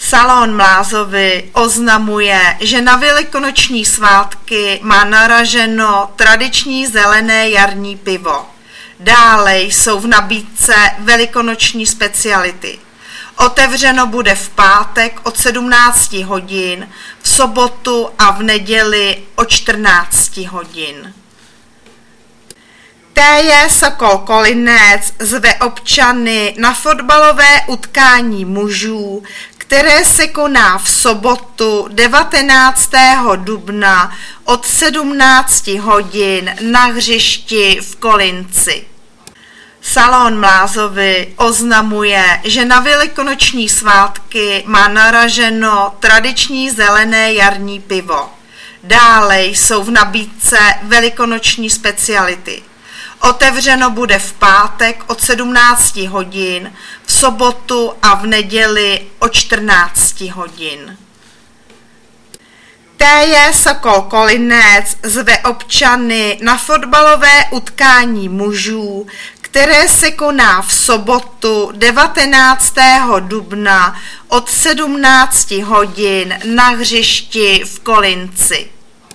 Salon Mlázovy oznamuje, že na velikonoční svátky má naraženo tradiční zelené jarní pivo. Dále jsou v nabídce velikonoční speciality. Otevřeno bude v pátek od 17 hodin, v sobotu a v neděli od 14 hodin. TJ Sokol Kolinec zve občany na fotbalové utkání mužů, které se koná v sobotu 19. dubna od 17 hodin na hřišti v Kolinci. Salon Mlázovy oznamuje, že na velikonoční svátky má naraženo tradiční zelené jarní pivo. Dále jsou v nabídce velikonoční speciality. Otevřeno bude v pátek od 17 hodin, v sobotu a v neděli od 14 hodin. TJ Sokol Kolinec zve občany na fotbalové utkání mužů, které se koná v sobotu 19. dubna od 17 hodin na hřišti v Kolinci.